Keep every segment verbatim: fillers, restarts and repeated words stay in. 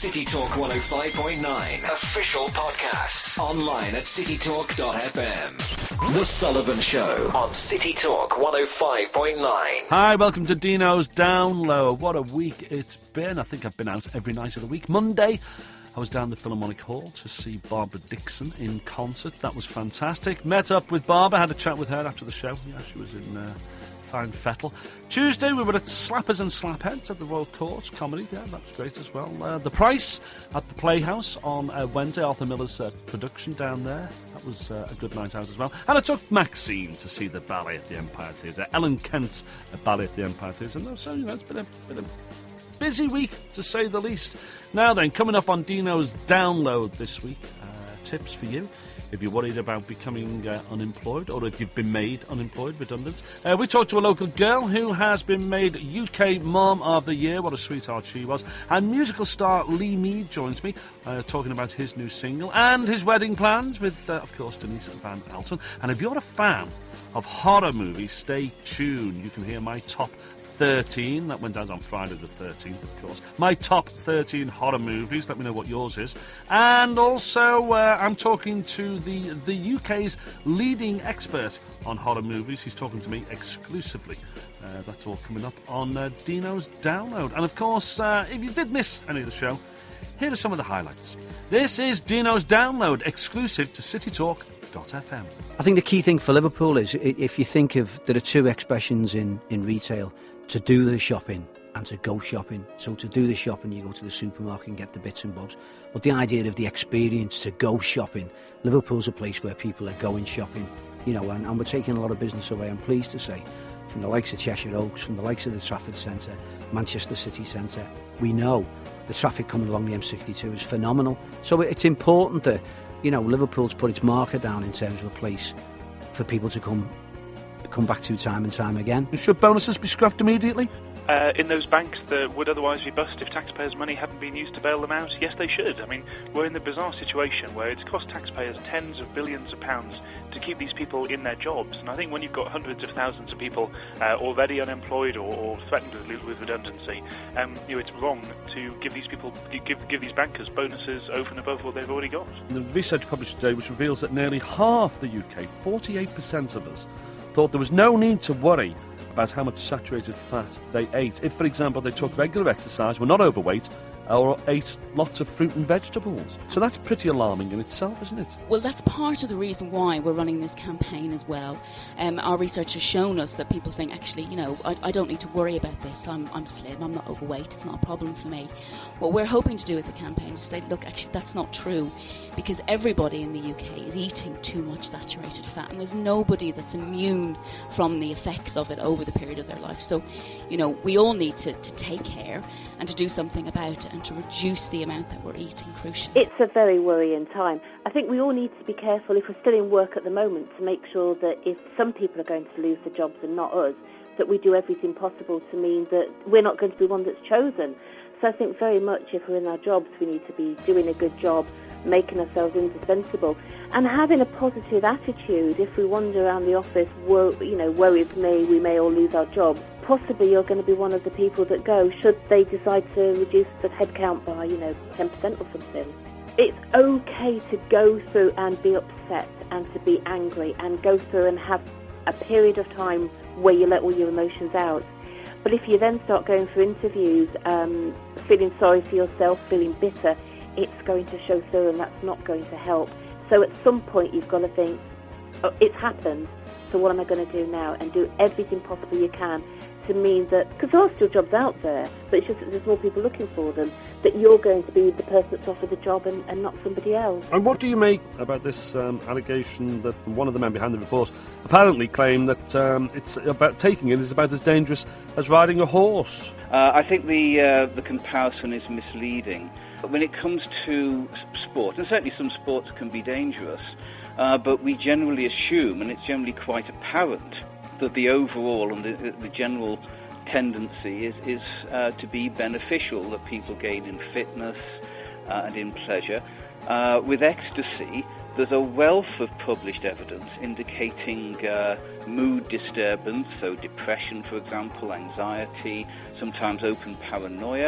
City Talk one oh five point nine official podcasts online at city talk dot f m. The Sullivan Show on City Talk one oh five point nine. Hi, welcome to Dino's Down Low. What a week it's been. I think I've been out every night of the week. Monday, I was down the Philharmonic Hall to see Barbara Dickson in concert. That was fantastic. Met up with Barbara, had a chat with her after the show. Yeah, she was in uh, fine fettle. Tuesday, we were at Slappers and Slapheads at the Royal Court Comedy. Yeah, that was great as well. Uh, the Price at the Playhouse on uh, Wednesday, Arthur Miller's uh, production down there. That was uh, a good night out as well. And I took Maxine to see the ballet at the Empire Theatre. Ellen Kent's uh, ballet at the Empire Theatre. And so, you know, it's been a been a busy week, to say the least. Now then, coming up on Dino's Download this week, uh, tips for you if you're worried about becoming uh, unemployed, or if you've been made unemployed, redundant. Uh, we talked to a local girl who has been made U K Mom of the Year. What a sweetheart she was. And musical star Lee Mead joins me, uh, talking about his new single and his wedding plans with, uh, of course, Denise Van Elton. And if you're a fan of horror movies, stay tuned. You can hear my top thirteen. That went out on Friday the thirteenth, of course. My top thirteen horror movies. Let me know what yours is. And also, uh, I'm talking to the, the U K's leading expert on horror movies. He's talking to me exclusively. Uh, that's all coming up on uh, Dino's Download. And, of course, uh, if you did miss any of the show, here are some of the highlights. This is Dino's Download, exclusive to City Talk dot f m. I think the key thing for Liverpool is, if you think of, there are two expressions in, in retail: to do the shopping and to go shopping. So to do the shopping, you go to the supermarket and get the bits and bobs. But the idea of the experience to go shopping, Liverpool's a place where people are going shopping, you know, and, and we're taking a lot of business away, I'm pleased to say, from the likes of Cheshire Oaks, from the likes of the Trafford Centre, Manchester City Centre. We know the traffic coming along the M sixty-two is phenomenal. So it's important that, you know, Liverpool's put its marker down in terms of a place for people to come come back to time and time again. Should bonuses be scrapped immediately? Uh, in those banks that would otherwise be bust if taxpayers' money hadn't been used to bail them out, yes, they should. I mean, we're in the bizarre situation where it's cost taxpayers tens of billions of pounds to keep these people in their jobs. And I think when you've got hundreds of thousands of people uh, already unemployed or, or threatened with, with redundancy, um, you know, it's wrong to give these people, give give these bankers bonuses over and above what they've already got. The research published today, which reveals that nearly half the U K, forty-eight percent of us, thought there was no need to worry about how much saturated fat they ate if, for example, they took regular exercise, were not overweight, or ate lots of fruit and vegetables. So that's pretty alarming in itself, isn't it? Well, that's part of the reason why we're running this campaign as well. Um, our research has shown us that people think, actually, you know, I, I don't need to worry about this. I'm, I'm slim, I'm not overweight, it's not a problem for me. What we're hoping to do with the campaign is say, look, actually, that's not true, because everybody in the U K is eating too much saturated fat, and there's nobody that's immune from the effects of it over the period of their life. So, you know, we all need to, to take care and to do something about it, and to reduce the amount that we're eating, crucially. It's a very worrying time. I think we all need to be careful, if we're still in work at the moment, to make sure that if some people are going to lose their jobs and not us, that we do everything possible to mean that we're not going to be one that's chosen. So I think very much if we're in our jobs, we need to be doing a good job, making ourselves indispensable, and having a positive attitude. If we wander around the office, wor- you know, worried may we may all lose our jobs, possibly you're going to be one of the people that go, should they decide to reduce the headcount by, you know, ten percent or something. It's okay to go through and be upset and to be angry and go through and have a period of time where you let all your emotions out. But if you then start going through interviews, um, feeling sorry for yourself, feeling bitter, it's going to show through, and that's not going to help. So at some point you've got to think, oh, it's happened, so what am I going to do now? And do everything possible you can to mean that, because there are still jobs out there, but it's just that there's more people looking for them, that you're going to be the person that's offered the job and, and not somebody else. And what do you make about this um, allegation that one of the men behind the report apparently claimed that um, it's about taking it is about as dangerous as riding a horse? Uh, I think the uh, the comparison is misleading. When it comes to sport, and certainly some sports can be dangerous, uh, but we generally assume, and it's generally quite apparent, that the overall and the, the general tendency is, is uh, to be beneficial, that people gain in fitness uh, and in pleasure. Uh, with ecstasy, there's a wealth of published evidence indicating uh, mood disturbance, so depression, for example, anxiety, sometimes open paranoia,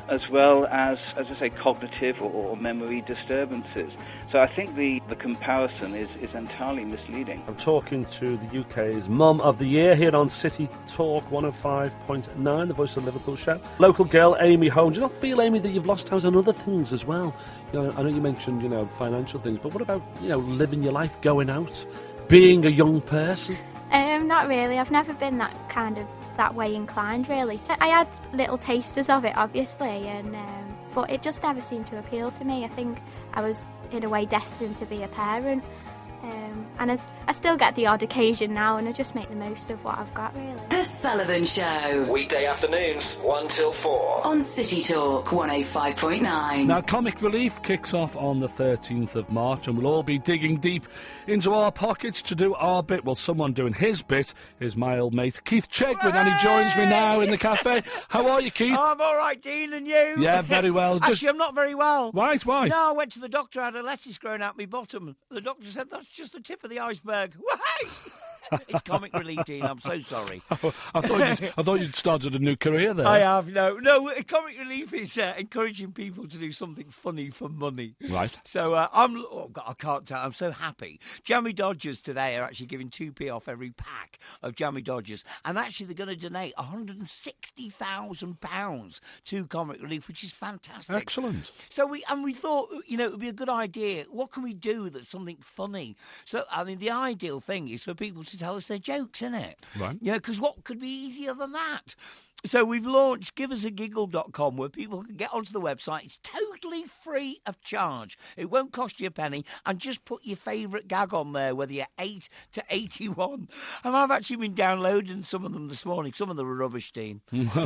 as well as, as I say, cognitive or, or memory disturbances. So I think the, the comparison is, is entirely misleading. I'm talking to the U K's Mum of the Year here on City Talk one oh five point nine, the Voice of Liverpool show. Local girl Amy Holmes. Do you not feel, Amy, that you've lost out on other things as well? You know, I know you mentioned, you know, financial things, but what about, you know, living your life, going out, being a young person? Um, not really. I've never been that kind of that way inclined, really. I had little tasters of it, obviously, and um, but it just never seemed to appeal to me. I think I was, in a way, destined to be a parent. Um, and I, I still get the odd occasion now, and I just make the most of what I've got, really. The Sullivan Show. Weekday afternoons, one till four. On City Talk one oh five point nine. Now, Comic Relief kicks off on the thirteenth of March, and we'll all be digging deep into our pockets to do our bit. Well, someone doing his bit is my old mate, Keith Chegwin, and he joins me now in the cafe. How are you, Keith? Oh, I'm all right, Dean, and you? Yeah, very well. Actually, Just... I'm not very well. Right, why? No, I went to the doctor, I had a lettuce growing out my bottom. The doctor said that's just the tip of the iceberg. Whey! It's Comic Relief, Dean. I'm so sorry. I thought you'd, I thought you'd started a new career there. I have, no. No, Comic Relief is uh, encouraging people to do something funny for money. Right. So uh, I'm, oh God, I can't tell. I'm so happy. Jammy Dodgers today are actually giving two p off every pack of Jammy Dodgers. And actually, they're going to donate one hundred sixty thousand pounds to Comic Relief, which is fantastic. Excellent. So we, and we thought, you know, it would be a good idea. What can we do that's something funny? So, I mean, the ideal thing is for people to tell us their jokes, isn't it? Right. You know, because what could be easier than that? So we've launched give us a giggle dot com, where people can get onto the website. It's totally free of charge. It won't cost you a penny, and just put your favourite gag on there, whether you're eight to eighty-one. And I've actually been downloading some of them this morning. Some of them are rubbish, Dean.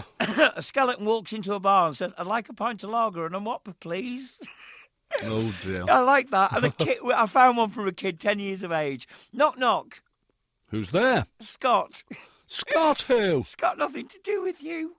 A skeleton walks into a bar and said, "I'd like a pint of lager and a whopper, please." Oh, dear. I like that. And a kid, I found one from a kid ten years of age. Knock, knock. Who's there? Scott. Scott who? It's got nothing to do with you.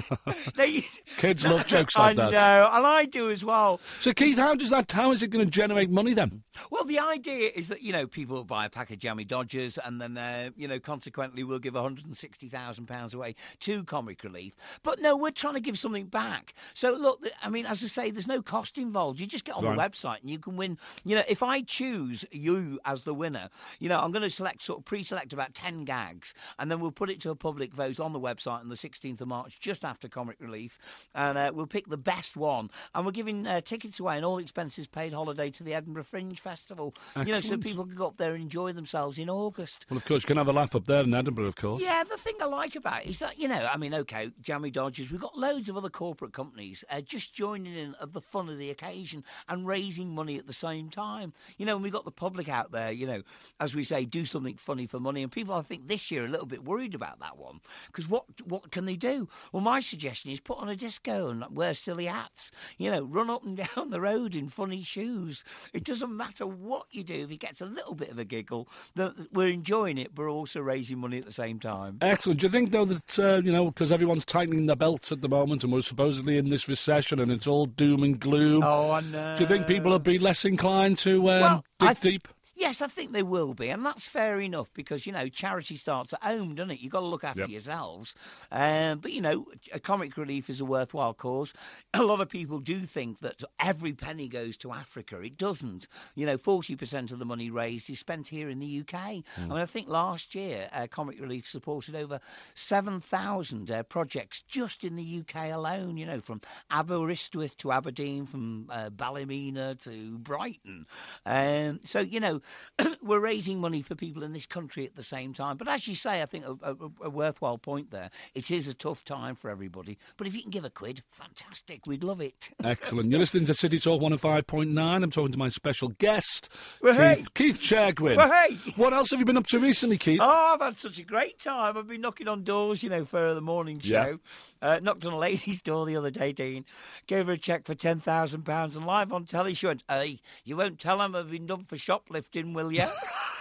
they, Kids love jokes like I that. I know, and I do as well. So, Keith, how does that? How is it going to generate money then? Well, the idea is that, you know, people will buy a pack of Jammy Dodgers, and then, uh, you know, consequently we'll give one hundred sixty thousand pounds away to Comic Relief. But no, we're trying to give something back. So, look, I mean, as I say, there's no cost involved. You just get on right. the website and you can win. You know, if I choose you as the winner, you know, I'm going to select, sort of pre-select about ten gags, and then we'll put it to a public vote on the website on the sixteenth of March, just after Comic Relief, and uh, we'll pick the best one, and we're giving uh, tickets away and all expenses paid holiday to the Edinburgh Fringe Festival. Excellent. You know, so people can go up there and enjoy themselves in August. Well, of course, you can have a laugh up there in Edinburgh, of course. Yeah, the thing I like about it is that, you know, I mean, okay, Jammy Dodgers, we've got loads of other corporate companies uh, just joining in at the fun of the occasion and raising money at the same time. You know, and we've got the public out there, you know, as we say, do something funny for money. And people, I think, this year are a little bit worried about that one, because what what can they do? Well, my suggestion is put on a disco and wear silly hats. You know, run up and down the road in funny shoes. It doesn't matter what you do. If it gets a little bit of a giggle, that we're enjoying it, but also raising money at the same time. Excellent. Do you think, though, that, uh, you know, because everyone's tightening their belts at the moment and we're supposedly in this recession and it's all doom and gloom, oh, I know. Do you think people will be less inclined to um, well, dig I th- deep? Yes, I think they will be, and that's fair enough because, you know, charity starts at home, doesn't it? You've got to look after yep. yourselves. Um, but, you know, a Comic Relief is a worthwhile cause. A lot of people do think that every penny goes to Africa. It doesn't. You know, forty percent of the money raised is spent here in the U K. Mm. I mean, I think last year uh, Comic Relief supported over seven thousand uh, projects just in the U K alone, you know, from Aberystwyth to Aberdeen, from uh, Ballymena to Brighton. Um, so, you know, we're raising money for people in this country at the same time. But as you say, I think a, a, a worthwhile point there. It is a tough time for everybody. But if you can give a quid, fantastic. We'd love it. Excellent. You're listening to City Talk one oh five point nine. I'm talking to my special guest, well, Keith, hey. Keith Chegwin. Well, hey. What else have you been up to recently, Keith? Oh, I've had such a great time. I've been knocking on doors, you know, for the morning show. Yeah. Uh, knocked on a lady's door the other day, Dean. Gave her a cheque for ten thousand pounds, and live on telly she went, hey, you won't tell them I've been done for shoplifting, will you?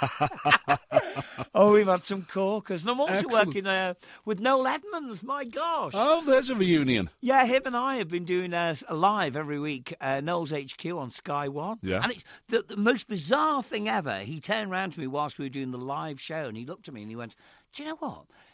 Oh, we've had some corkers. And I'm also Excellent. working uh, with Noel Edmonds, my gosh. Oh, there's a reunion. Yeah, him and I have been doing uh, a live every week, uh, Noel's H Q on Sky One. Yeah. And it's the, the most bizarre thing ever. He turned around to me whilst we were doing the live show, and he looked at me and he went, do you know what?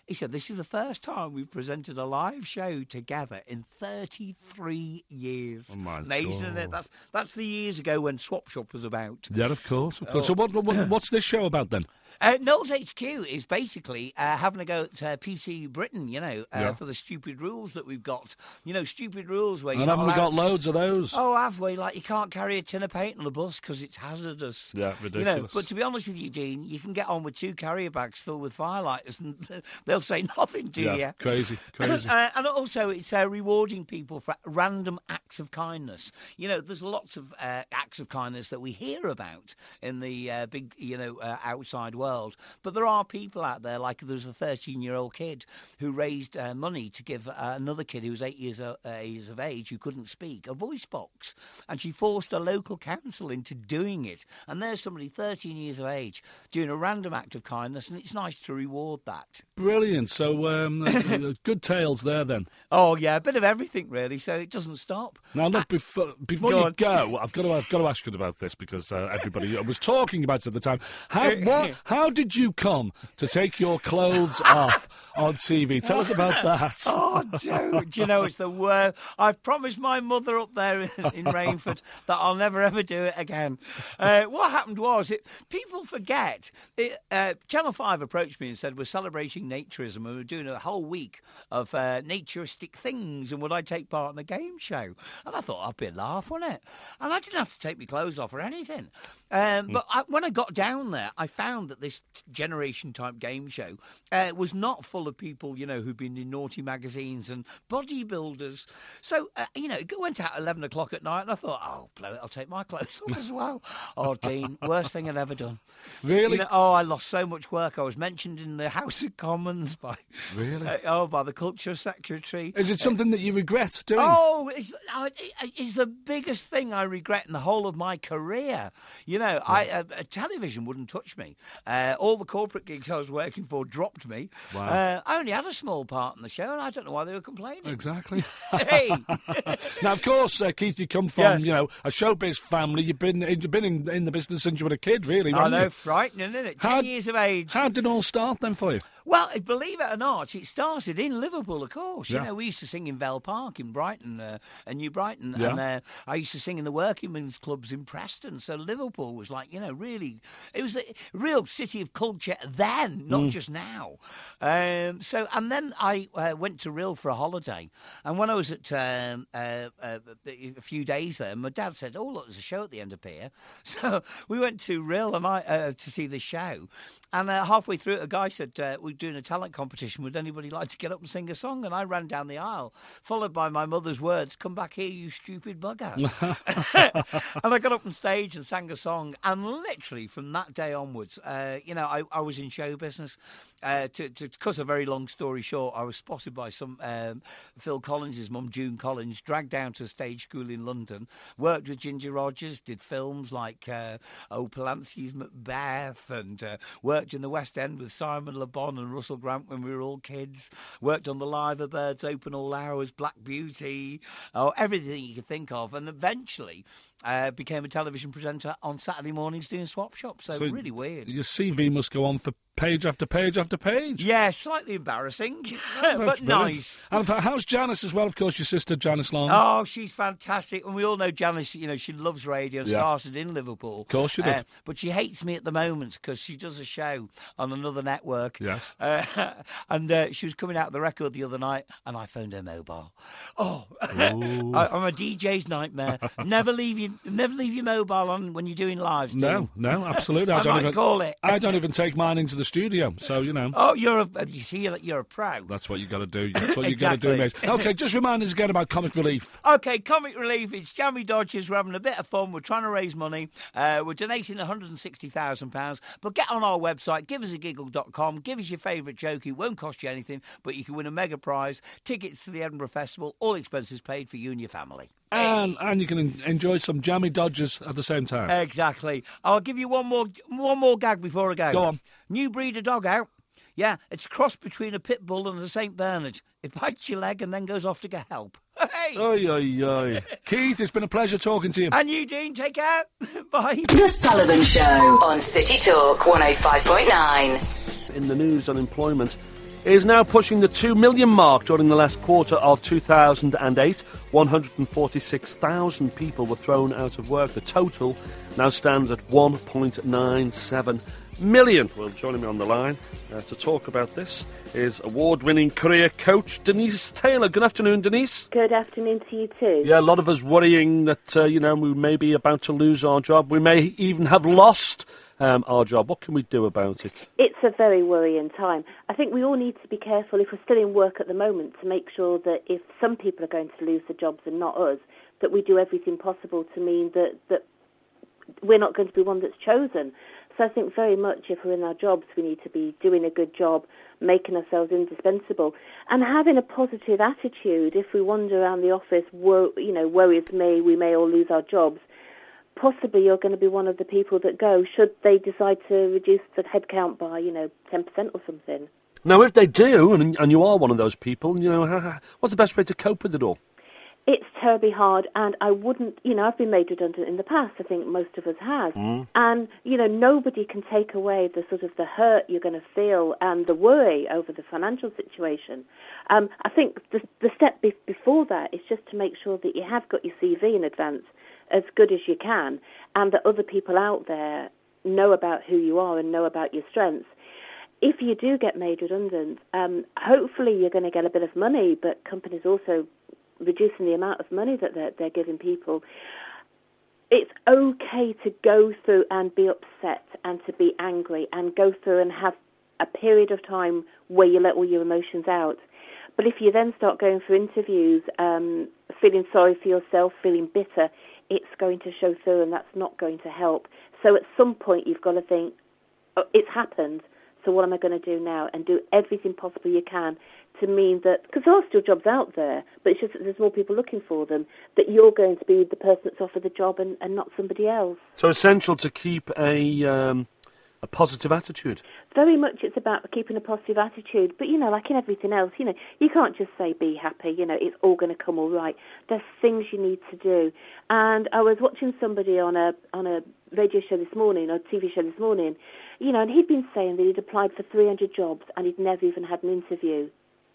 He said, this is the first time we've presented a live show together in thirty-three years. Oh, my Amazing, God. isn't it? That's, that's the years ago when Swap Shop was about. Yeah, of course, of course. Oh. So what, what what's this show about then? Uh, Knowles H Q is basically uh, having a go at uh, P C Britain, you know, uh, Yeah. for the stupid rules that we've got. You know, stupid rules where you're And not haven't we allowed- got loads of those? Oh, have we? Like, you can't carry a tin of paint on the bus because it's hazardous. Yeah, You know, ridiculous. but to be honest with you, Dean, you can get on with two carrier bags filled with firelighters and they'll say nothing to yeah, you. crazy, crazy. Uh, and also, it's uh, rewarding people for random acts of kindness. You know, there's lots of uh, acts of kindness that we hear about in the uh, big, you know, uh, outside world. But there are people out there, like there's a thirteen-year-old kid who raised uh, money to give uh, another kid who was eight years, uh, years of age who couldn't speak a voice box. And she forced a local council into doing it. And there's somebody thirteen years of age doing a random act of kindness, and it's nice to reward that. Brilliant. So um, uh, good tales there then. Oh yeah, a bit of everything really. So it doesn't stop. Now look, before before Go you on. go, I've got to I've got to ask you about this because uh, everybody was talking about it at the time. How what, how did you come to take your clothes off on T V? Tell us about that. Oh, dude, do you know, it's the worst. I've promised my mother up there in, in Rainford that I'll never ever do it again. Uh, what happened was, it, people forget. It, uh, Channel five approached me and said, we're celebrating naturism and we're doing a whole week of uh, naturistic things, and would I take part in the game show? And I thought, I'd be a laugh, wouldn't it? And I didn't have to take my clothes off or anything. Um, but I, when I got down there, I found that this generation-type game show uh, was not full of people, you know, who'd been in naughty magazines and bodybuilders. So, uh, you know, it went out at eleven o'clock at night, and I thought, oh, blow it, I'll take my clothes off as well. Oh, Dean, worst thing I'd ever done. Really? You know, oh, I lost so much work. I was mentioned in the House of Commons by, Really? uh, oh, by the Culture Secretary. Is it something that you regret doing? Oh, it's, uh, it's the biggest thing I regret in the whole of my career. You know, I uh, uh, television wouldn't touch me. Uh, all the corporate gigs I was working for dropped me. Wow. Uh, I only had a small part in the show, and I don't know why they were complaining. Exactly. Hey! Now, of course, uh, Keith, you come from Yes. you know a showbiz family. You've been you've been in, in the business since you were a kid, really. I haven't know, you? frightening, isn't it? Ten How- years of age. How did it all start then for you? Well, believe it or not, it started in Liverpool, of course. Yeah. You know, we used to sing in Vale Park in Brighton, uh, and New Brighton, Yeah. and uh, I used to sing in the working men's clubs in Preston. So Liverpool was like, you know, really, it was a real city of culture then, not Mm. just now. Um, so, and then I uh, went to Rhyl for a holiday, and when I was at um, uh, uh, a few days there, my dad said, "Oh, look, there's a show at the end of Pier." So we went to Rhyl and I uh, to see the show. And uh, halfway through it, a guy said, uh, we're doing a talent competition. Would anybody like to get up and sing a song? And I ran down the aisle, followed by my mother's words, "Come back here, you stupid bugger." And I got up on stage and sang a song. And literally from that day onwards, uh, you know, I, I was in show business. Uh, to, to cut a very long story short, I was spotted by some um, Phil Collins' mum, June Collins, dragged down to a stage school in London, worked with Ginger Rogers, did films like uh, O. Polanski's Macbeth, and uh, worked in the West End with Simon Le Bon and Russell Grant when we were all kids, worked on the Liver Birds, Open All Hours, Black Beauty, oh, everything you could think of, and eventually uh, became a television presenter on Saturday mornings doing Swap Shop, so, So really weird. Your C V must go on for page after page after page. Yeah, slightly embarrassing, That's but brilliant. nice. And how's Janice as well? Of course, your sister Janice Long. Oh, she's fantastic. And we all know Janice, you know, she loves radio, Yeah. started in Liverpool. Of course she did. Uh, but she hates me at the moment because she does a show on another network. Yes. Uh, and uh, she was coming out of the record the other night and I phoned her mobile. Oh, I, I'm a D J's nightmare. never leave you, never leave your mobile on when you're doing lives. do No, you? no, absolutely. I, I don't might even call it. I don't even take mine into the studio. So you know. Oh, you're a, you see, you're, you're a pro. That's what you got to do. That's what you got to Exactly. do, mate. Okay, just remind us again about Comic Relief. Okay, Comic Relief, it's Jammy Dodgers. We're having a bit of fun. We're trying to raise money. Uh, we're donating one hundred sixty thousand pounds. But get on our website, give us a giggle dot com. Give us your favourite joke. It won't cost you anything, but you can win a mega prize, tickets to the Edinburgh Festival, all expenses paid for you and your family. And and you can en- enjoy some jammy Dodgers at the same time. Exactly. I'll give you one more one more gag before I go. Go on. New breed of dog out. Yeah, it's a cross between a pit bull and a Saint Bernard. It bites your leg and then goes off to get help. Hey! Oi, oi, oi. Keith, it's been a pleasure talking to you. And you, Dean, take care. Bye. The Sullivan Show on City Talk one oh five point nine. In the news on employment, is now pushing the two million mark. During the last quarter of two thousand eight, one hundred forty-six thousand people were thrown out of work. The total now stands at one point nine seven million. Well, joining me on the line uh, to talk about this is award-winning career coach Denise Taylor. Good afternoon, Denise. Good afternoon to you too. Yeah, a lot of us worrying that, uh, you know, we may be about to lose our job. We may even have lost um, our job. What can we do about it? It's a very worrying time. I think we all need to be careful, if we're still in work at the moment, to make sure that if some people are going to lose their jobs and not us, that we do everything possible to mean that, that we're not going to be one that's chosen. So I think very much if we're in our jobs, we need to be doing a good job, making ourselves indispensable, and having a positive attitude. If we wander around the office, wor- you know, worries me, we may all lose our jobs, possibly you're going to be one of the people that go, should they decide to reduce the headcount by, you know, ten percent or something. Now, if they do, and, and you are one of those people, you know, how, how, what's the best way to cope with it all? It's terribly hard, and I wouldn't, you know, I've been made redundant in the past. I think most of us have. Mm. And, you know, nobody can take away the sort of the hurt you're going to feel and the worry over the financial situation. Um, I think the, the step be- before that is just to make sure that you have got your C V in advance as good as you can, and that other people out there know about who you are and know about your strengths. If you do get made redundant, um, hopefully you're going to get a bit of money, but companies also reducing the amount of money that they're, they're giving people. It's okay to go through and be upset and to be angry and go through and have a period of time where you let all your emotions out. But if you then start going for interviews, um, feeling sorry for yourself, feeling bitter, it's going to show through, and that's not going to help. So at some point you've got to think, oh, it's happened, so what am I going to do now? And do everything possible you can to mean that, because there are still jobs out there, but it's just that there's more people looking for them, that you're going to be the person that's offered the job and, and not somebody else. So essential to keep a um, a positive attitude. Very much it's about keeping a positive attitude, but, you know, like in everything else, you know, you can't just say be happy, you know, it's all going to come all right. There's things you need to do. And I was watching somebody on a on a radio show this morning, or T V show this morning, you know, and he'd been saying that he'd applied for three hundred jobs and he'd never even had an interview.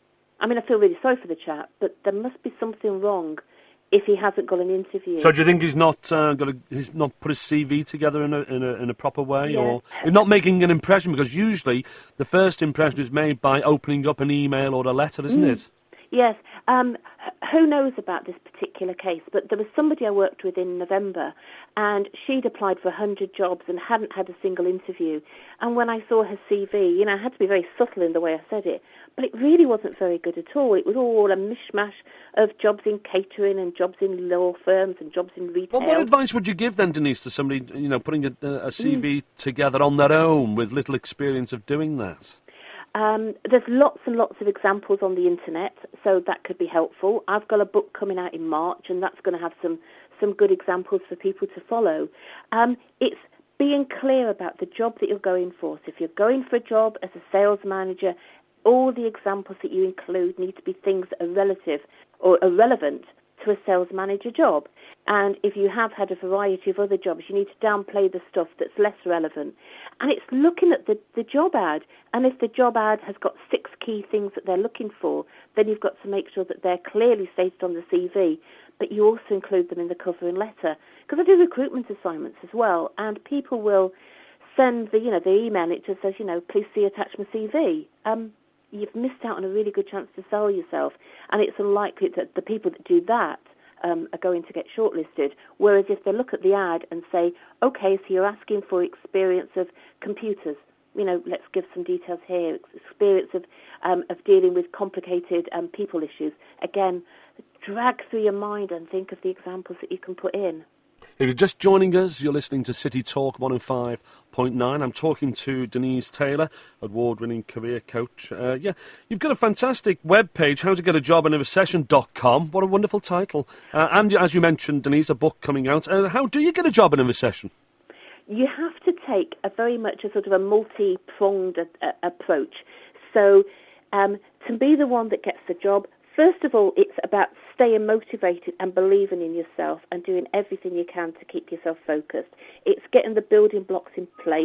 I mean, I feel really sorry for the chap, but there must be something wrong if he hasn't got an interview. So do you think he's not uh, got a, he's not put his C V together in a in a, in a proper way, Yeah. or he's not making an impression? Because usually the first impression is made by opening up an email or a letter, isn't Mm. it? Yes. Um, who knows about this particular case? But there was somebody I worked with in November, and she'd applied for one hundred jobs and hadn't had a single interview. And when I saw her C V, you know, I had to be very subtle in the way I said it, but it really wasn't very good at all. It was all a mishmash of jobs in catering and jobs in law firms and jobs in retail. Well, what advice would you give then, Denise, to somebody, you know, putting a, a C V mm. together on their own with little experience of doing that? Um, there's lots and lots of examples on the internet, so that could be helpful. I've got a book coming out in March, and that's going to have some, some good examples for people to follow. Um, it's being clear about the job that you're going for. So if you're going for a job as a sales manager, all the examples that you include need to be things that are relative or are relevant to a sales manager job. And if you have had a variety of other jobs, you need to downplay the stuff that's less relevant. And it's looking at the, the job ad. And if the job ad has got six key things that they're looking for, then you've got to make sure that they're clearly stated on the C V, but you also include them in the covering letter. Because I do recruitment assignments as well, and people will send the, you know, the email, it just says, you know, please see attachment C V. Um, you've missed out on a really good chance to sell yourself, and it's unlikely that the people that do that um, are going to get shortlisted. Whereas if they look at the ad and say, okay, so you're asking for experience of computers, you know, let's give some details here, experience of um, of dealing with complicated um, people issues. Again, drag through your mind and think of the examples that you can put in. If you're just joining us, you're listening to City Talk one oh five point nine. I'm talking to Denise Taylor, award-winning career coach. Uh, yeah, you've got a fantastic webpage, how to get a job in a recession dot com. What a wonderful title. Uh, and as you mentioned, Denise, a book coming out. Uh, how do you get a job in a recession? You have to take a very much a sort of a multi-pronged a, a, approach. So um, to be the one that gets the job, first of all, it's about staying motivated and believing in yourself and doing everything you can to keep yourself focused. It's getting the building blocks in place,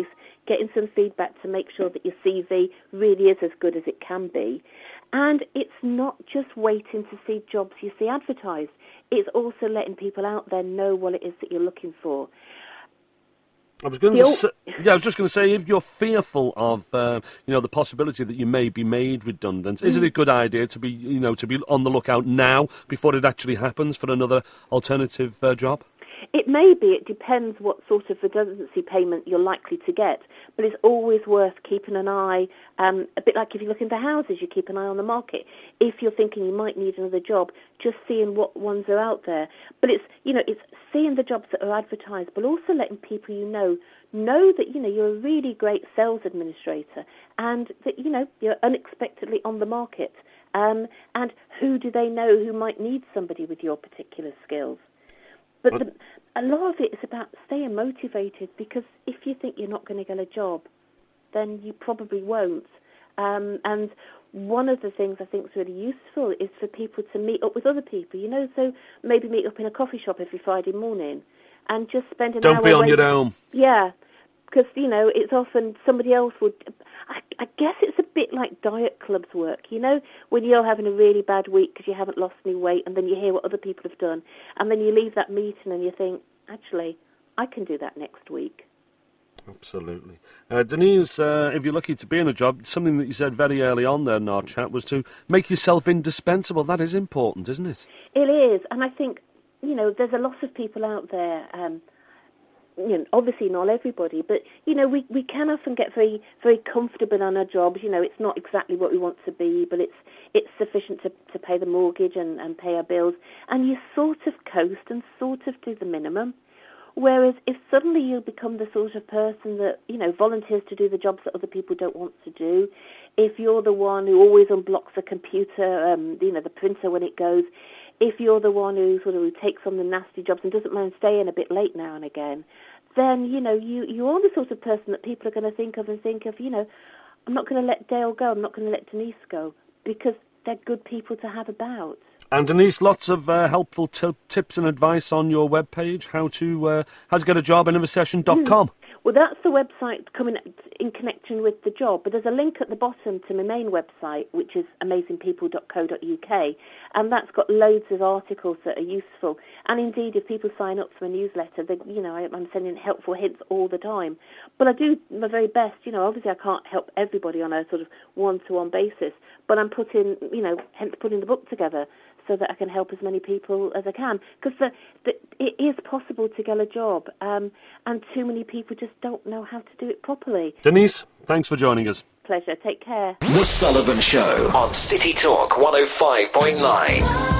getting some feedback to make sure that your C V really is as good as it can be. And it's not just waiting to see jobs you see advertised. It's also letting people out there know what it is that you're looking for. I was going to say, yeah, I was just going to say, if you're fearful of, uh, you know, the possibility that you may be made redundant, mm. is it a good idea to be, you know, to be on the lookout now before it actually happens for another alternative uh, job? It may be. It depends what sort of redundancy payment you're likely to get. But it's always worth keeping an eye, um, a bit like if you look into houses, you keep an eye on the market. If you're thinking you might need another job, just seeing what ones are out there. But it's, you know, it's seeing the jobs that are advertised, but also letting people you know know that, you know, you're a really great sales administrator and that, you know, you're unexpectedly on the market. Um, and who do they know who might need somebody with your particular skills? But the, a lot of it is about staying motivated, because if you think you're not going to get a job, then you probably won't. Um, and one of the things I think is really useful is for people to meet up with other people, you know, so maybe meet up in a coffee shop every Friday morning and just spend an Don't hour... Don't be on waiting. your own. Yeah, because, you know, it's often somebody else would... I, I guess it's a bit like diet clubs work, you know, when you're having a really bad week because you haven't lost any weight, and then you hear what other people have done, and then you leave that meeting and you think, actually, I can do that next week. Absolutely. Uh, Denise, uh, if you're lucky to be in a job, something that you said very early on there in our chat was to make yourself indispensable. That is important, isn't it? It is, and I think, you know, there's a lot of people out there... Um, You know, obviously not everybody, but, you know, we, we can often get very very comfortable on our jobs. You know, it's not exactly what we want to be, but it's it's sufficient to, to pay the mortgage and, and pay our bills. And you sort of coast and sort of do the minimum. Whereas if suddenly you become the sort of person that, you know, volunteers to do the jobs that other people don't want to do, if you're the one who always unblocks the computer, um, you know, the printer when it goes, if you're the one who sort of who takes on the nasty jobs and doesn't mind staying a bit late now and again, then, you know, you, you are the sort of person that people are going to think of and think of, you know, I'm not going to let Dale go, I'm not going to let Denise go, because they're good people to have about. And Denise, lots of uh, helpful t- tips and advice on your webpage, how to uh, how to get a job at innovation dot com. Mm. Well, that's the website coming in connection with the job, but there's a link at the bottom to my main website, which is amazing people dot co dot uk, and that's got loads of articles that are useful. And indeed, if people sign up for a newsletter, they, you know, I'm sending helpful hints all the time. But I do my very best. You know, obviously I can't help everybody on a sort of one-to-one basis, but I'm putting, you know, hence putting the book together so that I can help as many people as I can. Because the, the, it is possible to get a job, um, and too many people just don't know how to do it properly. Denise, thanks for joining us. Pleasure. Take care. The Sullivan Show on City Talk one oh five point nine.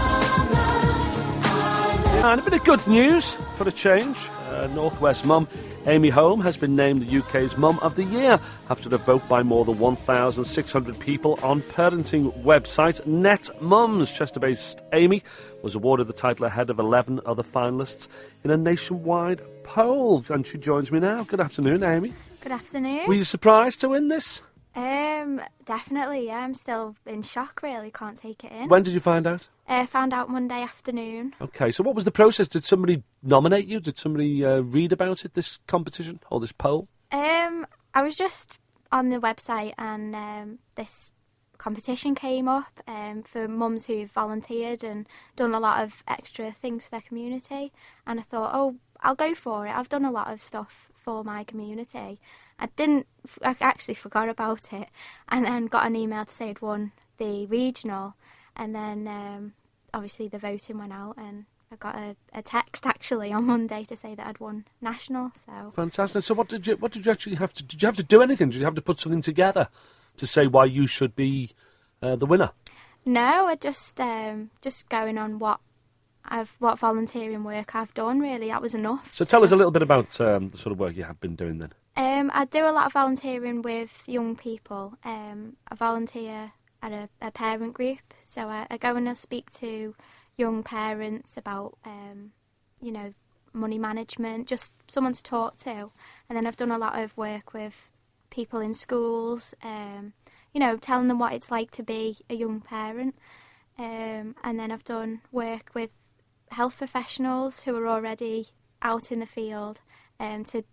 And a bit of good news for a change. Uh, Northwest mum Amy Holm has been named the U K's Mum of the Year after a vote by more than one thousand six hundred people on parenting website Net Mums. Chester-based Amy was awarded the title ahead of eleven other finalists in a nationwide poll. And she joins me now. Good afternoon, Amy. Good afternoon. Were you surprised to win this? Um, definitely, yeah. I'm still in shock, really. Can't take it in. When did you find out? I uh, found out Monday afternoon. Okay, so what was the process? Did somebody nominate you? Did somebody uh, read about it, this competition or this poll? Um, I was just on the website and um, this competition came up um, for mums who've volunteered and done a lot of extra things for their community. And I thought, oh, I'll go for it. I've done a lot of stuff for my community. I didn't, I actually forgot about it, and then got an email to say I'd won the regional, and then um, obviously the voting went out, and I got a, a text actually on Monday to say that I'd won national. So fantastic. So what did you what did you actually have to did you have to do anything? Did you have to put something together to say why you should be uh, the winner? No, I just um, just going on what I've what volunteering work I've done. Really, that was enough. So tell us a little bit about um, the sort of work you have been doing then. Um, I do a lot of volunteering with young people. Um, I volunteer at a, a parent group, so I, I go and I speak to young parents about, um, you know, money management, just someone to talk to. And then I've done a lot of work with people in schools, um, you know, telling them what it's like to be a young parent. Um, and then I've done work with health professionals who are already out in the field um, to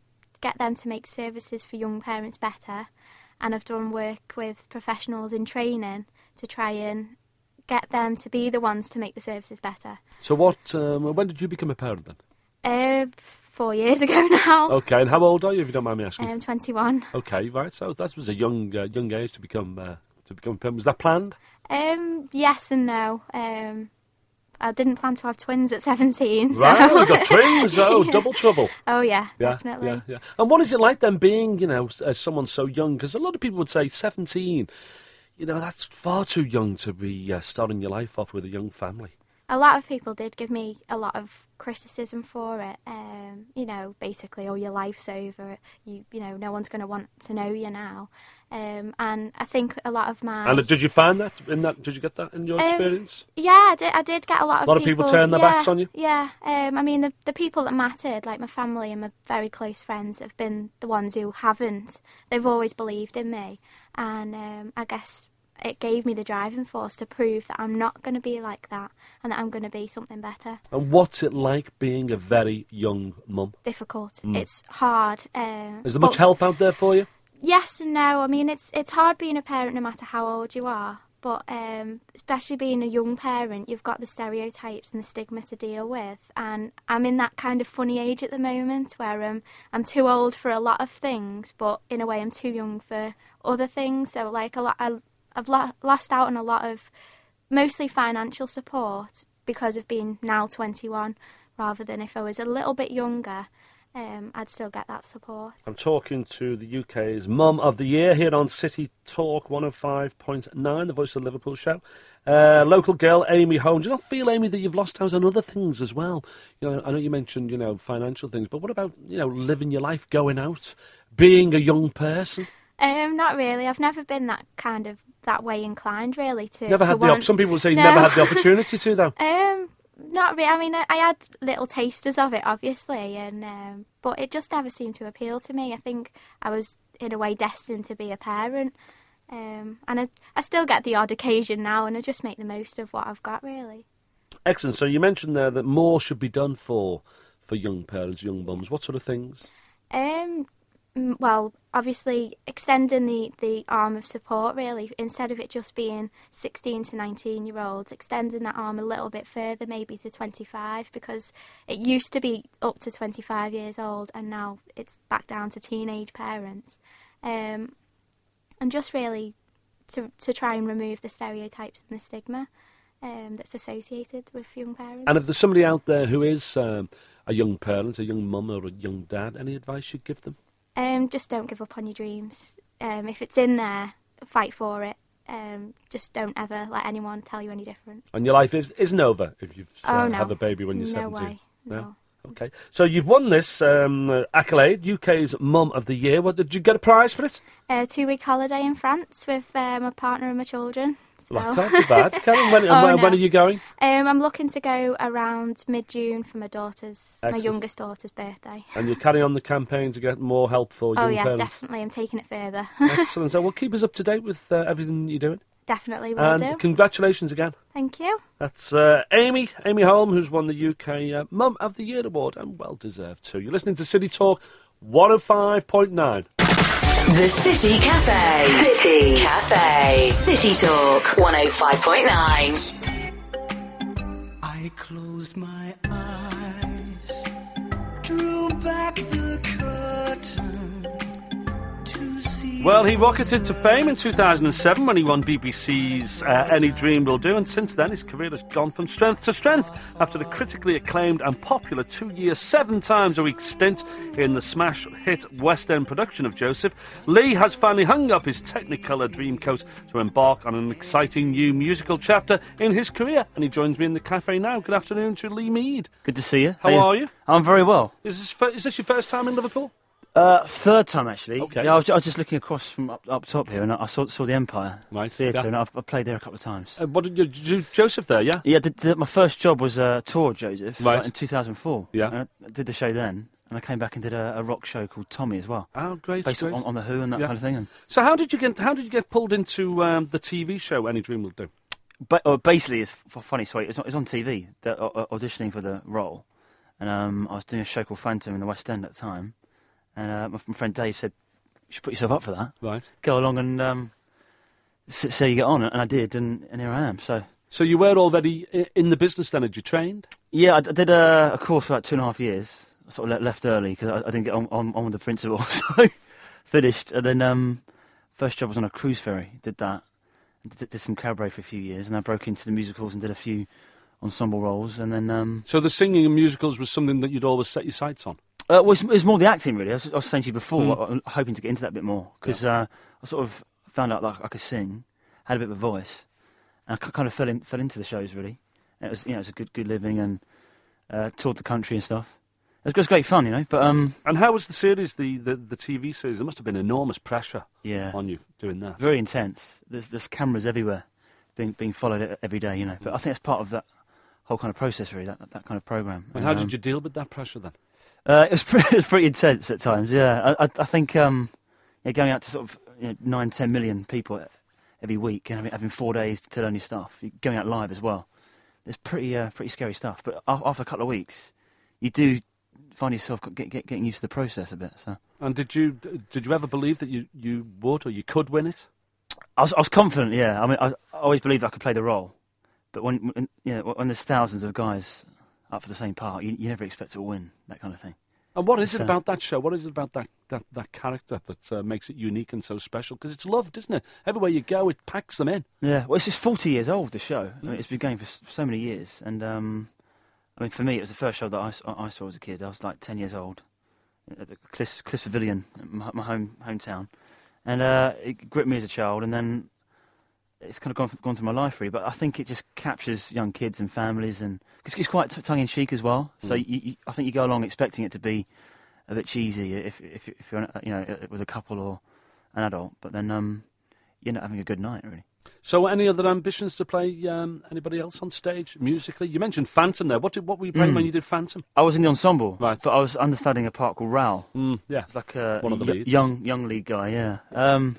get them to make services for young parents better, and I've done work with professionals in training to try and get them to be the ones to make the services better. So what? Um, when did you become a parent then? Uh, four years ago now. Okay, and how old are you, if you don't mind me asking? I'm twenty-one. Okay, right. So that was a young, uh, young age to become uh, to become a parent. Was that planned? Um, yes and no. Um, I didn't plan to have twins at seventeen. So. Right, you got twins. Oh, yeah. Double trouble. Oh yeah, yeah, definitely. Yeah, yeah. And what is it like then being, you know, as someone so young? Because a lot of people would say seventeen. You know, that's far too young to be uh, starting your life off with a young family. A lot of people did give me a lot of criticism for it. Um, you know, basically, oh, your life's over. You, you know, no one's going to want to know you now. Um, and I think a lot of my and did you find that in that? Did you get that in your um, experience? Yeah, I did. I did get a lot of a lot people, of people turn their yeah, backs on you. Yeah. Um, I mean, the the people that mattered, like my family and my very close friends, have been the ones who haven't. They've always believed in me, and um, I guess it gave me the driving force to prove that I'm not going to be like that and that I'm going to be something better. And what's it like being a very young mum? Difficult. Mm. It's hard. Uh, Is there much help out there for you? Yes and no. I mean, it's it's hard being a parent no matter how old you are. But um, especially being a young parent, you've got the stereotypes and the stigma to deal with. And I'm in that kind of funny age at the moment where um, I'm too old for a lot of things, but in a way I'm too young for other things. So like a lot, I, I've lo- lost out on a lot of mostly financial support because of being now twenty-one, rather than if I was a little bit younger, um, I'd still get that support. I'm talking to the U K's Mum of the Year here on City Talk one oh five point nine, the Voice of Liverpool show. Uh, local girl Amy Holmes. Do you not feel, Amy, that you've lost out on other things as well? You know, I know you mentioned, you know, financial things, but what about, you know, living your life, going out, being a young person? Um, not really. I've never been that kind of that way inclined, really. To never to had the want... op- some people would say you no. never had the opportunity to, though. Um, not really. I mean, I, I had little tasters of it, obviously, and um, but it just never seemed to appeal to me. I think I was in a way destined to be a parent, um, and I, I still get the odd occasion now, and I just make the most of what I've got, really. Excellent. So you mentioned there that more should be done for for young parents, young mums. What sort of things? Um. Well, obviously, extending the, the arm of support, really, instead of it just being sixteen to nineteen-year-olds, extending that arm a little bit further, maybe to twenty-five, because it used to be up to twenty-five years old, and now it's back down to teenage parents. Um, and just really to to try and remove the stereotypes and the stigma um, that's associated with young parents. And if there's somebody out there who is um, a young parent, a young mum or a young dad, any advice you'd give them? Um, just don't give up on your dreams. Um, if it's in there, fight for it. Um, just don't ever let anyone tell you any different. And your life is, isn't over if you uh, oh, no. have a baby when you're no seventeen? Way. No way. Okay. So you've won this um, uh, accolade, U K's Mum of the Year. What, did you get a prize for it? A two-week holiday in France with uh, my partner and my children. So. Well, that can't be bad. Karen, when, oh, when, no. when are you going? Um, I'm looking to go around mid-June for my daughter's, Excellent. my youngest daughter's birthday. And you're carrying on the campaign to get more help for young Oh, yeah, parents? definitely. I'm taking it further. Excellent. So we'll keep us up to date with uh, everything you're doing. Definitely will and do. Congratulations again. Thank you. That's uh, Amy, Amy Holm, who's won the U K uh, Mum of the Year award, and well deserved too. You're listening to City Talk one oh five point nine. The City Cafe. City Cafe. City Talk one oh five point nine. I closed my eyes, drew back the curtain. Well, he rocketed to fame in two thousand seven when he won B B C's uh, Any Dream Will Do, and since then his career has gone from strength to strength after the critically acclaimed and popular two-year, seven times a week stint in the smash hit West End production of Joseph. Lee has finally hung up his Technicolor Dreamcoat to embark on an exciting new musical chapter in his career, and he joins me in the cafe now. Good afternoon to Lee Mead. Good to see you. How, How are you? I'm very well. Is this, fir- is this your first time in Liverpool? Uh, third time, actually. Okay. Yeah, I was, I was just looking across from up, up top here, and I saw, saw the Empire nice. Theatre, yeah. and I've, I've played there a couple of times. Uh, what did you do, Joseph there? Yeah. Yeah. Did, did, my first job was a uh, tour, Joseph, right. like in two thousand four. Yeah. And I did the show then, and I came back and did a, a rock show called Tommy as well. Oh, great! Based great. On, on the Who and that yeah. kind of thing. And so, how did you get? How did you get pulled into um, the T V show Any Dream Will Do? But uh, basically, it's f- funny. Sorry, it's on, it's on T V. They're uh, auditioning for the role, and um, I was doing a show called Phantom in the West End at the time. And uh, my, my friend Dave said, "You should put yourself up for that. Right. Go along and um, s- see how you get on." And I did, and, and here I am. So. So you were already i- in the business then? Had you trained? Yeah, I, d- I did a, a course for like two and a half years. I sort of le- left early because I, I didn't get on, on, on with the principal, so finished. And then um, first job was on a cruise ferry. Did that. Did, did some cabaret for a few years, and I broke into the musicals and did a few ensemble roles. And then. Um, so the singing and musicals was something that you'd always set your sights on. Uh, well, it's, it's more the acting really. I was, I was saying to you before, Mm. I'm hoping to get into that a bit more because Yeah. uh, I sort of found out that I could sing, had a bit of a voice. And I kind of fell in, fell into the shows really. And it was, you know, it was a good, good living and uh, toured the country and stuff. It was, it was great fun, you know. But um, and how was the series, the, the the T V series? There must have been enormous pressure yeah, on you doing that. very intense. There's there's cameras everywhere, being being followed every day, you know. But I think it's part of that whole kind of process, really. That that, that kind of program. And how um, did you deal with that pressure then? Uh, it was pretty, it was pretty intense at times. Yeah, I I, I think um, yeah, going out to sort of you know, nine, ten million people every week and having, having four days to learn your stuff, you're going out live as well. It's pretty, uh, pretty scary stuff. But after a couple of weeks, you do find yourself get, get, getting used to the process a bit. So. And did you did you ever believe that you, you would or you could win it? I was, I was confident. Yeah, I mean, I, I always believed I could play the role. But when, when you know, when there's thousands of guys up for the same part, you, you never expect to win that kind of thing. And what is It's, it uh, about that show? What is it about that, that, that character that uh, makes it unique and so special? Because it's loved, isn't it? Everywhere you go, it packs them in. Yeah, well, it's just forty years old, the show. I mean, it's been going for s- so many years. And, um, I mean, for me, it was the first show that I, s- I saw as a kid. I was like ten years old at the Cliffs, Cliffs Pavilion, my, my home hometown. And uh, it gripped me as a child, and then it's kind of gone, gone through my life, really. But I think it just captures young kids and families, and it's, it's quite t- tongue-in-cheek as well. So Mm. you, you, I think you go along expecting it to be a bit cheesy if, if, if you're, you know, with a couple or an adult. But then um, you end up having a good night, really. So any other ambitions to play um, anybody else on stage, musically? You mentioned Phantom there. What, did, what were you playing Mm. when you did Phantom? I was in the ensemble, Right. but I was understudying a part called Raoul. Mm, yeah. It's like a One of the y- leads. young young lead guy, yeah. Um,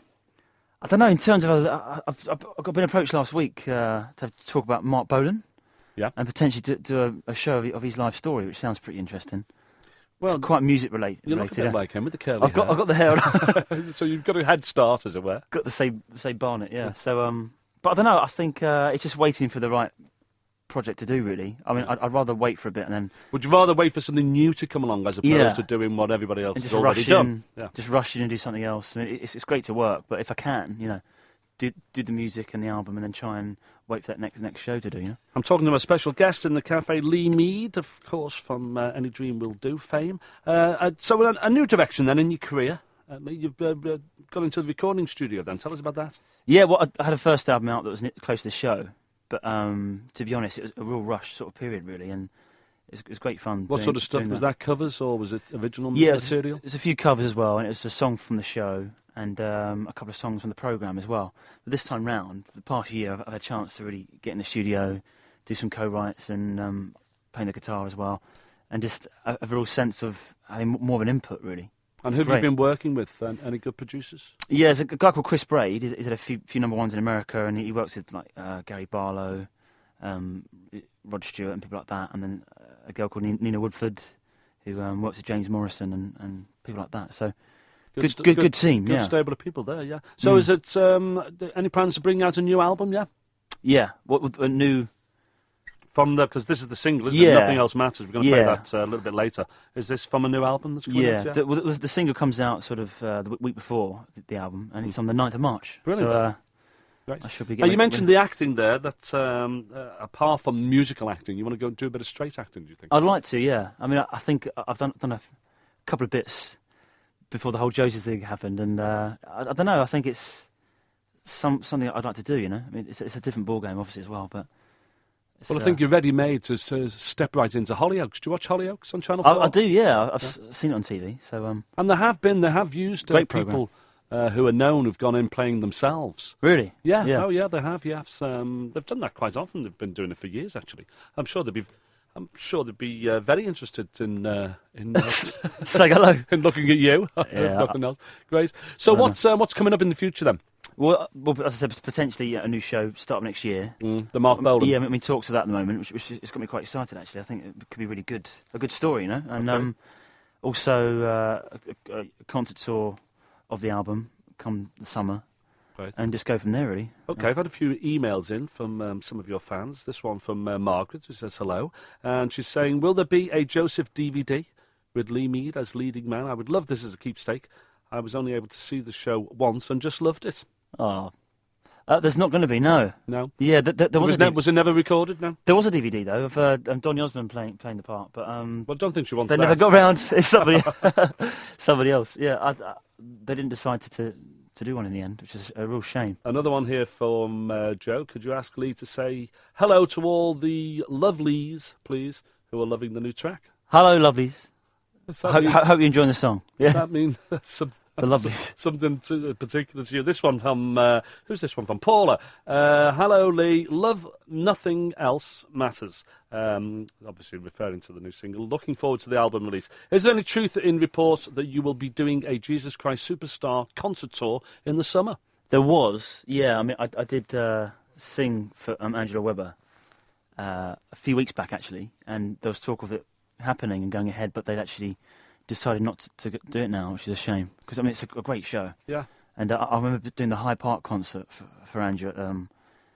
I don't know, in terms of... Other, I, I've, I've I've been approached last week uh, to talk about Mark Bolan. Yeah. And potentially do, do a, a show of, of his life story, which sounds pretty interesting. Well, It's quite music related. You look a bit yeah. like him with the curly I've got, hair. I've got the hair. So you've got a head start, as it were. Got the same same Barnet, yeah. So, um, but I don't know. I think uh, it's just waiting for the right project to do. Really, I mean, I'd, I'd rather wait for a bit and then Would you rather wait for something new to come along as opposed Yeah. to doing what everybody else and has just already rush done? in, Yeah. just rush in and do something else. I mean, it's it's great to work, but if I can, you know, do do the music and the album and then try and wait for that next next show to do. You know. I'm talking to a special guest in the cafe, Lee Mead, of course, from uh, Any Dream Will Do fame. Uh, uh, so a, a new direction then in your career. Uh, Lee, you've uh, uh, gone into the recording studio then. Tell us about that. Yeah, well, I, I had a first album out that was ni- close to the show, but um, to be honest, it was a real rush sort of period, really, and it was, it was great fun. What doing- sort of stuff doing was that? Covers or was it original Yeah, it was- material? There's a few covers as well, and it was a song from the show and um, a couple of songs from the programme as well. But this time round, for the past year, I've, I've had a chance to really get in the studio, do some co-writes and um, playing the guitar as well, and just a, a real sense of having m- more of an input, really. And who have you Great. been working with? Uh, any good producers? Yeah, there's a g- guy called Chris Braid. He's, he's had a few, few number ones in America, and he works with like uh, Gary Barlow, um, Rod Stewart, and people like that. And then uh, a girl called Ni- Nina Woodford, who um, works with James Morrison and, and people like that. So good, st- good, good, team. Good yeah, stable of people there. Yeah. So Mm. is it um, th- any plans to bring out a new album? Yeah. yeah. What with a new? From the because this is the single, isn't Yeah. it? Nothing Else Matters. We're going to play Yeah. that uh, a little bit later. Is this from a new album that's coming Yeah, out? Yeah. the, well, the, the single comes out sort of uh, the w- week before the, the album, and it's on the ninth of March. Brilliant. So, uh, Right. I should be Now, getting. you mentioned the acting there. That um, uh, apart from musical acting, you want to go and do a bit of straight acting. Do you think? I'd like to, yeah. I mean, I, I think I've done done a f- couple of bits before the whole Josie thing happened, and uh, I, I don't know. I think it's some something I'd like to do. You know, I mean, it's, it's a different ball game, obviously, as well. But it's, Well, I uh, think you're ready-made to, to step right into Hollyoaks. Do you watch Hollyoaks on Channel I, four? I do, yeah. I've s seen it on T V. So, um, And there have been, they have used uh, Great people uh, who are known who've gone in playing themselves. really, Yeah, yeah. oh yeah, they have. Yes, um, they've done that quite often. They've been doing it for years, actually. I'm sure they'd be, I'm sure they'd be uh, very interested in uh, in uh, Say hello. in looking at you. Yeah. Nothing else. Great. So I know. what's uh, what's coming up in the future then? Well, well, as I said, potentially a new show start of next year. Mm, the Mark Um, Bolan. Yeah, I mean, talks of that at the moment, which, which has got me quite excited. Actually, I think it could be really good, a good story, you know. And Okay. um, also uh, a, a concert tour of the album come the summer. Right. And just go from there, really. Okay, I've had a few emails in from um, some of your fans. This one from uh, Margaret, who says hello. And she's saying, will there be a Joseph D V D with Lee Mead as leading man? I would love this as a keepsake. I was only able to see the show once and just loved it. Oh. Uh, there's not going to be, no. No? Yeah, th- th- there was, was, a ne- D V D. was it never recorded, no? There was a D V D, though, of uh, um, Donny Osmond playing playing the part. But um, well, I don't think she wants they that. never got round. It's somebody, somebody else. Yeah, I, I, they didn't decide to... to to do one in the end, which is a real shame. Another one here from uh, Joe. Could you ask Lee to say hello to all the lovelies, please, who are loving the new track? Hello, lovelies. Hope, mean, hope you're enjoying the song. Yeah. Does that mean some, the lovelies? Something to, particular to you? This one from, uh, who's this one from? Paula. Uh, hello, Lee. Love Nothing Else Matters. Um, obviously referring to the new single. Looking forward to the album release. Is there any truth in reports that you will be doing a Jesus Christ Superstar concert tour in the summer? There was, yeah. I mean, I, I did uh, sing for um, Angela Weber uh, a few weeks back, actually, and there was talk of it happening and going ahead, but they'd actually decided not to, to do it now, which is a shame, because, I mean, it's a, a great show. Yeah. And uh, I remember doing the Hyde Park concert for, for Angela um,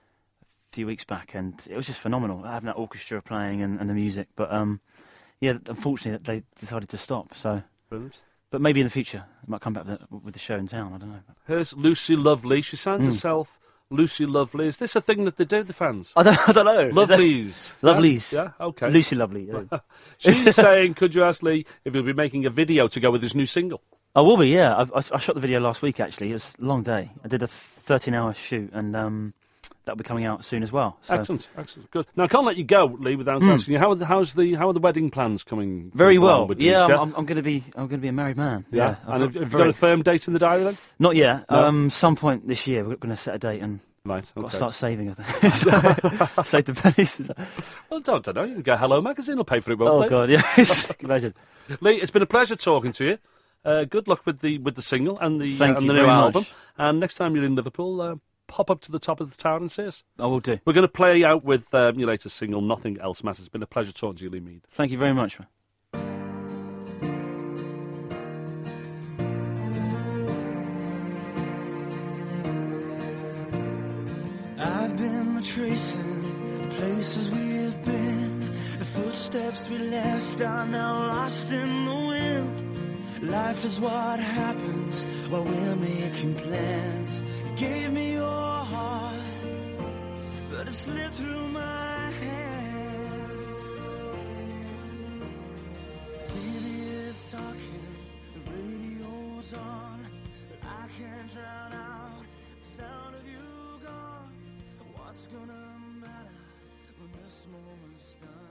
a few weeks back, and it was just phenomenal, having that orchestra playing and, and the music. But, um, yeah, unfortunately, they decided to stop, so... Brilliant. But maybe in the future, it might come back with the, with the show in town, I don't know. Here's Lucy Lovely. She signs Mm. herself Lucy Lovely. Is this a thing that they do, the fans? I don't, I don't know. Lovelies. Lovelies. Yeah, yeah? Okay. Lucy Lovely. Yeah. She's saying, could you ask Lee if he'll be making a video to go with his new single? I will be, yeah. I, I, I shot the video last week, actually. It was a long day. I did a thirteen-hour shoot, and um, that'll be coming out soon as well. So. Excellent, excellent, good. Now, I can't let you go, Lee, without Mm. asking you, how are, the, how's the, how are the wedding plans coming? Very coming along well. with Yeah, these, I'm, I'm going to be I'm going to be a married man. Yeah, yeah and have, have you very- got a firm date in the diary then? Not yet. No? Um, some point this year, we're going to set a date and right, got okay. to start saving. I think. So, save the pennies. Well, don't, don't know. You can get Hello Magazine. Will pay for it, won't Oh they? God, yeah. Imagine. Lee, it's been a pleasure talking to you. Uh, good luck with the with the single and the, Thank uh, and you the new very album. much. And next time you're in Liverpool, uh, pop up to the top of the tower and see us. I will do. We're going to play out with um, your latest single, Nothing Else Matters. It's been a pleasure talking to you, Lee Mead. Thank you very much, man. I've been retracing the places we've been. The footsteps we left are now lost in the wind. Life is what happens while we're making plans. You gave me your heart, but it slipped through my hands. T V is talking, the radio's on, but I can't drown out the sound of you gone. What's gonna matter when this moment's done?